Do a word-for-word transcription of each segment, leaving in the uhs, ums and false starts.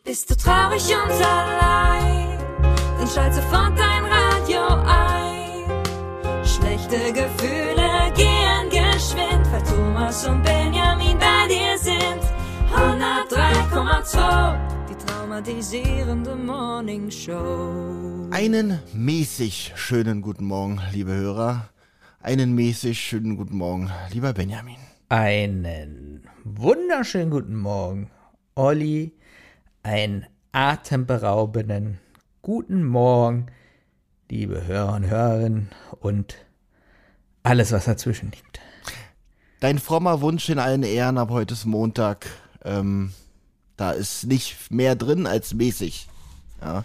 Bist du traurig und allein, dann schalt sofort dein Radio ein. Schlechte Gefühle gehen geschwind, weil Thomas und Benjamin bei dir sind. hundertdrei Komma zwei, die traumatisierende Morning Show. Einen mäßig schönen guten Morgen, liebe Hörer. Einen mäßig schönen guten Morgen, lieber Benjamin. Einen wunderschönen guten Morgen, Olli. Einen atemberaubenden guten Morgen, liebe Hörer und Hörerinnen und alles, was dazwischen liegt. Dein frommer Wunsch in allen Ehren, ab heute ist Montag. Ähm, da ist nicht mehr drin als mäßig. Ja.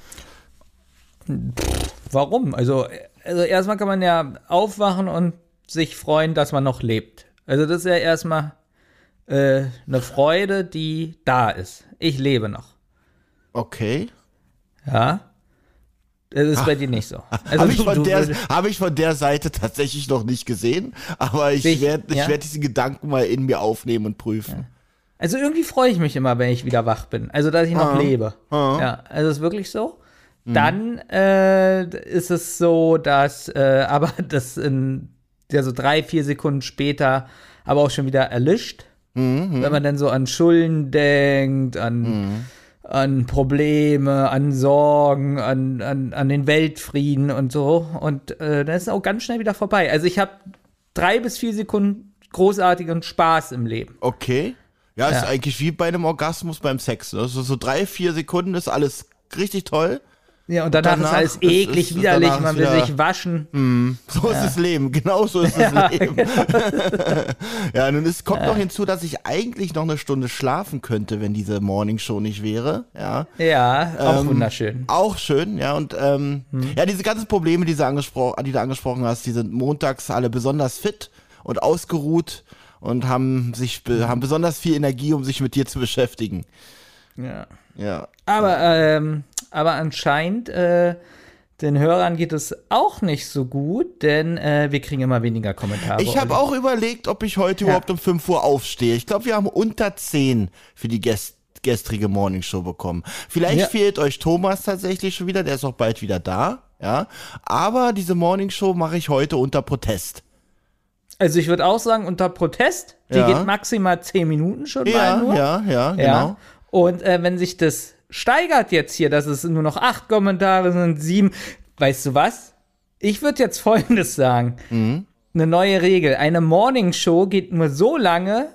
Warum? Also, also erstmal kann man ja aufwachen und sich freuen, dass man noch lebt. Also das ist ja erstmal äh, eine Freude, die da ist. Ich lebe noch. Okay. Ja. Das ist Ach. bei dir nicht so. Also Habe ich, du, von du, der, hab ich von der Seite tatsächlich noch nicht gesehen, aber ich werde ich ja? werd diesen Gedanken mal in mir aufnehmen und prüfen. Ja. Also irgendwie freue ich mich immer, wenn ich wieder wach bin. Also, dass ich noch ah. lebe. Ah. Ja, also ist wirklich so. Mhm. Dann äh, ist es so, dass äh, aber das in ja, so drei, vier Sekunden später aber auch schon wieder erlischt. Mhm. Wenn man dann so an Schulden denkt, an mhm. an Probleme, an Sorgen, an, an, an den Weltfrieden und so. Und äh, dann ist es auch ganz schnell wieder vorbei. Also ich habe drei bis vier Sekunden großartigen Spaß im Leben. Okay. Ja, Ja. ist eigentlich wie bei einem Orgasmus beim Sex. Also so drei, vier Sekunden ist alles richtig toll. Ja, und danach, danach ist alles ist- eklig, ist- widerlich, danach man ist will wieder- sich waschen. Mm, so ist das Leben, genau so ist Ja, das Leben. Ja, nun es kommt noch hinzu, dass ich eigentlich noch eine Stunde schlafen könnte, wenn diese Morningshow nicht wäre. Ja, Ja, auch Ähm, wunderschön. Auch schön, ja, und ähm, ja, diese ganzen Probleme, die, sie angespro- die du angesprochen hast, die sind montags alle besonders fit und ausgeruht und haben sich be- haben besonders viel Energie, um sich mit dir zu beschäftigen. Ja. Ja. Aber, ähm, aber anscheinend, äh, den Hörern geht es auch nicht so gut, denn äh, wir kriegen immer weniger Kommentare. Ich habe Olli. auch überlegt, ob ich heute Ja. überhaupt um fünf Uhr aufstehe. Ich glaube, wir haben unter zehn für die gest gestrige Morningshow bekommen. Vielleicht Ja. fehlt euch Thomas tatsächlich schon wieder, der ist auch bald wieder da. Ja, aber diese Morningshow mache ich heute unter Protest. Also ich würde auch sagen, unter Protest, die Ja. geht maximal zehn Minuten schon Ja, mal nur. ja, ja, genau. Ja. Und äh, wenn sich das steigert jetzt hier, dass es nur noch acht Kommentare sind, sieben, weißt du was? Ich würde jetzt Folgendes sagen. Mhm. Eine neue Regel. Eine Morningshow geht nur so lange,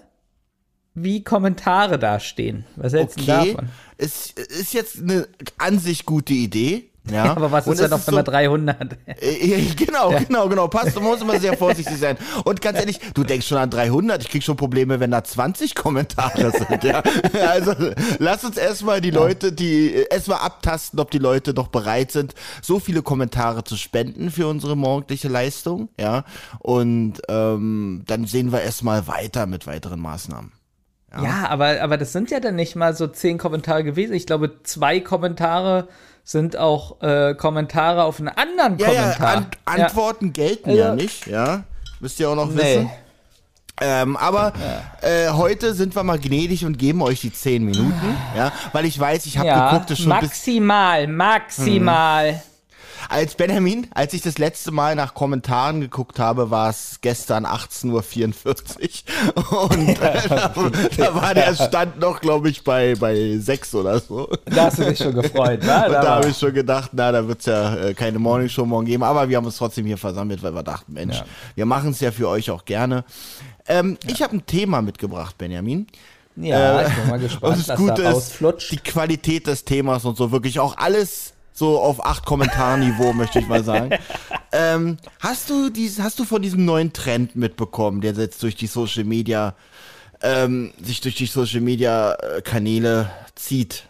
wie Kommentare dastehen. Was hältst du Okay, davon? es ist jetzt eine an sich gute Idee. Ja, Aber was Und ist denn es noch, wenn man dreihundert? Äh, Genau, genau, genau. Passt, man muss immer sehr vorsichtig sein. Und ganz ehrlich, du denkst schon an dreihundert. Ich krieg schon Probleme, wenn da zwanzig Kommentare sind. Ja, also lass uns erstmal die Leute, die erstmal abtasten, ob die Leute doch bereit sind, so viele Kommentare zu spenden für unsere morgendliche Leistung. Ja, und ähm, dann sehen wir erstmal weiter mit weiteren Maßnahmen. Ja, ja aber, aber das sind ja dann nicht mal so zehn Kommentare gewesen. Ich glaube, zwei Kommentare sind auch äh, Kommentare auf einen anderen Ja, Kommentar. ja, An Antworten gelten Also- ja nicht. Ja, müsst ihr auch noch Nee. wissen. Ähm, aber äh, heute sind wir mal gnädig und geben euch die zehn Minuten, ja, weil ich weiß, ich habe Ja, geguckt, es schon bis maximal, maximal. als Benjamin, als ich das letzte Mal nach Kommentaren geguckt habe, war es gestern achtzehn Uhr vierundvierzig und äh, da, da war der Stand noch, glaube ich, bei bei sechs oder so. Da hast du dich schon gefreut, wa? Und Da da war- habe ich schon gedacht, na, da wird's ja äh, keine Morningshow morgen geben, aber wir haben uns trotzdem hier versammelt, weil wir dachten, Mensch, Ja. wir machen es ja für euch auch gerne. Ähm, Ich habe ein Thema mitgebracht, Benjamin. Ja, Äh, ich bin mal Und gespannt, das was Gute da ist, rausflutscht. die Qualität des Themas und so, wirklich auch alles so auf acht Kommentarniveau, möchte ich mal sagen. Ähm, hast du dies, hast du von diesem neuen Trend mitbekommen, der jetzt durch die Social Media, ähm, sich durch die Social Media äh, Kanäle zieht?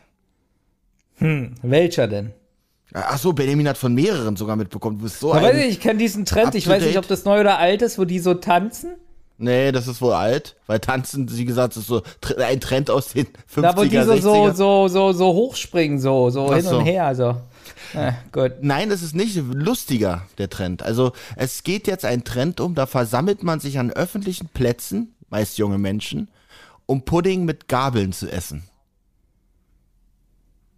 Hm, welcher denn? Ach so, Benjamin hat von mehreren sogar mitbekommen. Du bist so Ja, ein... weiß ich, ich kenne diesen Trend, ich weiß nicht, ob das neu oder alt ist, wo die so tanzen. Nee, das ist wohl alt, weil Tanzen, wie gesagt, ist so tr- ein Trend aus den Da, wo die fünfziger, so, so, sechziger. so, so, so hochspringen, so, so Ach hin so. und her, so. Ja, gut. Nein, das ist nicht lustiger, der Trend. Also es geht jetzt ein Trend um, da versammelt man sich an öffentlichen Plätzen, meist junge Menschen, um Pudding mit Gabeln zu essen.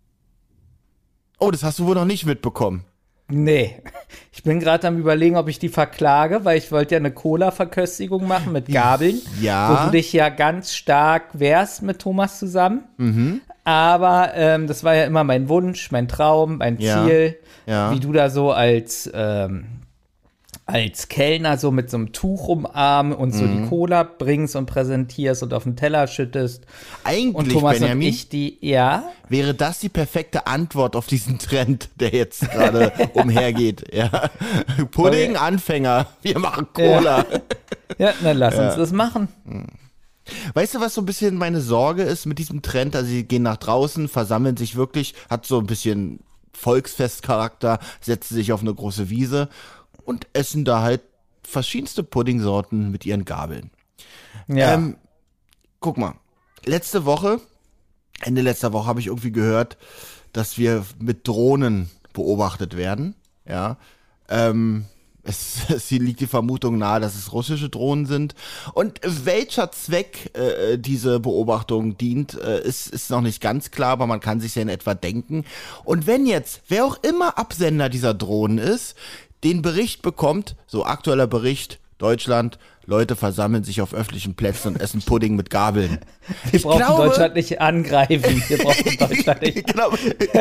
Oh, das hast du wohl noch nicht mitbekommen. Nee. Ich bin gerade am Überlegen, ob ich die verklage, weil ich wollte ja eine Cola-Verköstigung machen mit Gabeln. Ja. Wo du dich ja ganz stark wehrst mit Thomas zusammen. Mhm. Aber ähm, das war ja immer mein Wunsch, mein Traum, mein Ja. Ziel. Ja. Wie du da so als, ähm, als Kellner so mit so einem Tuch umarmen und so Mhm. die Cola bringst und präsentierst und auf den Teller schüttest. Eigentlich, Und Thomas Benjamin, und ich die, ja. wäre das die perfekte Antwort auf diesen Trend, der jetzt gerade umhergeht. Ja. Pudding-Anfänger, wir machen Cola. Ja, dann lass uns das machen. Weißt du, was so ein bisschen meine Sorge ist mit diesem Trend? Also sie gehen nach draußen, versammeln sich wirklich, hat so ein bisschen Volksfestcharakter, setzen sich auf eine große Wiese und essen da halt verschiedenste Puddingsorten mit ihren Gabeln. Ja. Ähm, guck mal, letzte Woche, Ende letzter Woche habe ich irgendwie gehört, dass wir mit Drohnen beobachtet werden. Ja, ähm, es, es liegt die Vermutung nahe, dass es russische Drohnen sind. Und welcher Zweck äh, diese Beobachtung dient, äh, ist, ist noch nicht ganz klar, aber man kann sich ja in etwa denken. Und wenn jetzt, wer auch immer Absender dieser Drohnen ist, den Bericht bekommt, so aktueller Bericht, Deutschland, Leute versammeln sich auf öffentlichen Plätzen und essen Pudding mit Gabeln. Wir Ich brauchen glaube- Deutschland nicht angreifen. Wir brauchen Deutschland nicht. Genau.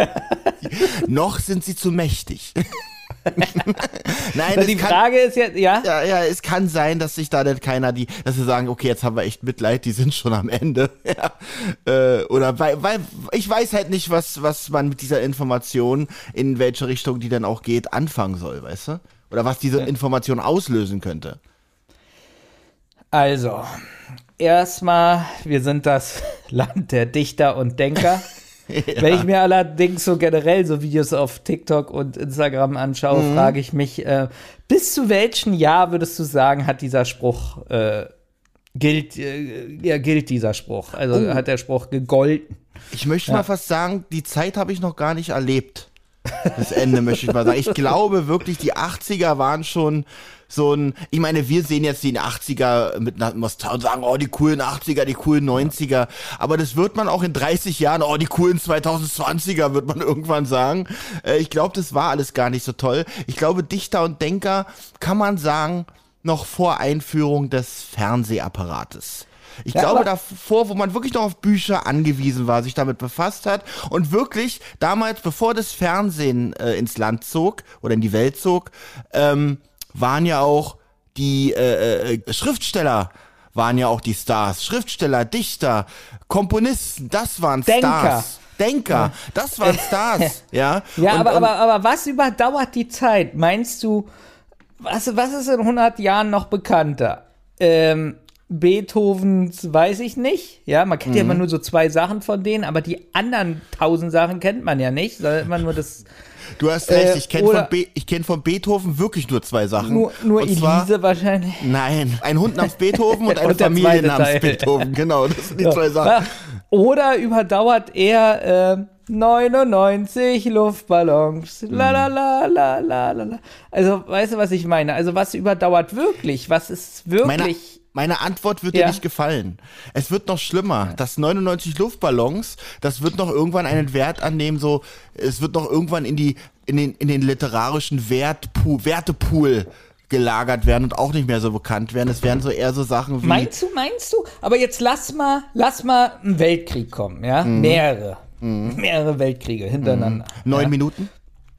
Noch sind sie zu mächtig. Nein, Weil es die kann, Frage ist ja, ja, ja, ja, es kann sein, dass sich da dann keiner die, dass sie sagen, okay, jetzt haben wir echt Mitleid, die sind schon am Ende. Ja. Äh, oder weil, weil ich weiß halt nicht, was, was man mit dieser Information, in welche Richtung die dann auch geht, anfangen soll, weißt du? Oder was diese Information auslösen könnte. also, erstmal, wir sind das Land der Dichter und Denker. Wenn ich mir allerdings so generell so Videos auf TikTok und Instagram anschaue, Mhm. frage ich mich, äh, bis zu welchem Jahr würdest du sagen, hat dieser Spruch, äh, gilt, äh, ja, gilt dieser Spruch? Also Oh. hat der Spruch gegolten? Ich möchte mal fast sagen, die Zeit habe ich noch gar nicht erlebt. Das Ende möchte ich mal sagen. Ich glaube wirklich, die achtziger waren schon so ein, ich meine, wir sehen jetzt die achtziger mit einer Nostalgie und sagen, oh, die coolen achtziger, die coolen neunziger. Aber das wird man auch in dreißig Jahren, oh, die coolen zwanzig zwanziger wird man irgendwann sagen. Äh, ich glaube, das war alles gar nicht so toll. Ich glaube, Dichter und Denker kann man sagen, noch vor Einführung des Fernsehapparates. Ich Ja, glaube aber- davor, wo man wirklich noch auf Bücher angewiesen war, sich damit befasst hat und wirklich damals, bevor das Fernsehen äh, ins Land zog oder in die Welt zog, ähm, waren ja auch die äh, äh, Schriftsteller, waren ja auch die Stars. Schriftsteller, Dichter, Komponisten, das waren Denker. Stars. Denker, das waren Stars, ja. Ja, Und- aber, und- aber, aber was überdauert die Zeit? Meinst du, was, was ist in hundert Jahren noch bekannter? Ähm, Beethovens weiß ich nicht. Ja, man kennt ja Mhm. immer nur so zwei Sachen von denen, aber die anderen tausend Sachen kennt man ja nicht, sondern immer nur das, Du hast recht, Äh, ich kenne oder- von, Be- ich kenn von Beethoven wirklich nur zwei Sachen. nur, nur Und zwar- Elise wahrscheinlich. Nein, ein Hund namens Beethoven und eine Und der Familie zweite namens Teil. Beethoven. Genau, das sind die zwei Sachen. Ja. Oder überdauert er äh, neunundneunzig Luftballons. La la la la la la la. Also, weißt du, was ich meine? Also, was überdauert wirklich? Was ist Meine, wirklich. meine Antwort wird Ja. dir nicht gefallen. Es wird noch schlimmer. Das neunundneunzig Luftballons, das wird noch irgendwann einen Wert annehmen, so, es wird noch irgendwann in die, in den, in den literarischen Wertpool, Wertepool gelagert werden und auch nicht mehr so bekannt werden. Es werden so eher so Sachen wie. Meinst du, meinst du? Aber jetzt lass mal, lass mal einen Weltkrieg kommen, ja? Mehrere. Mehrere Weltkriege hintereinander. Neun ja? Minuten?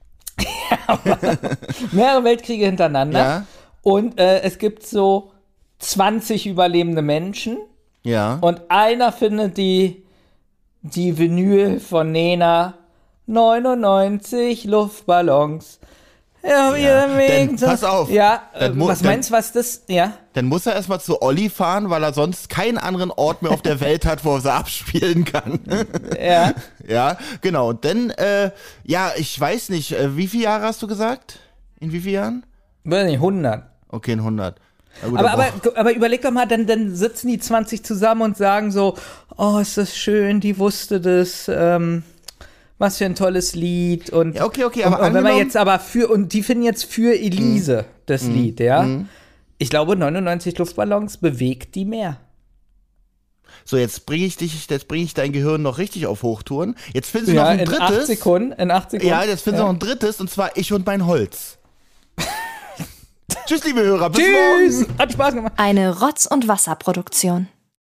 Mehrere Weltkriege hintereinander. Ja. Und äh, es gibt so zwanzig überlebende Menschen. Ja. Und einer findet die, die Vinyl von Nena, neunundneunzig Luftballons. Ja, Ja, wir denn wegen- pass auf, Ja, äh, dann mu- was dann- meinst du, was das, ja? Dann muss er erstmal zu Olli fahren, weil er sonst keinen anderen Ort mehr auf der Welt hat, wo er sie abspielen kann. Ja. Ja, genau. Und dann, äh, ja, ich weiß nicht, äh, wie viele Jahre hast du gesagt? In wie vielen Jahren? Weiß nicht, hundert. Okay, in hundert. Na gut, Aber, dann aber, brauch- aber überleg doch mal, dann, dann sitzen die zwanzig zusammen und sagen so, oh, ist das schön, die wusste das, ähm, was für ein tolles Lied und, Ja, okay, okay, und, aber und wenn man angenommen- jetzt aber für, und die finden jetzt für Elise das Lied, ja, ich glaube neunundneunzig Luftballons bewegt die mehr. So, jetzt bringe ich dich, jetzt bringe ich dein Gehirn noch richtig auf Hochtouren. Jetzt finden sie Ja, noch ein in drittes. acht Sekunden, in acht Sekunden. Ja, jetzt finden sie Ja. noch ein drittes, und zwar Ich und mein Holz. Tschüss, liebe Hörer, bis Tschüss! morgen. Hat Spaß gemacht. Eine Rotz- und Wasserproduktion.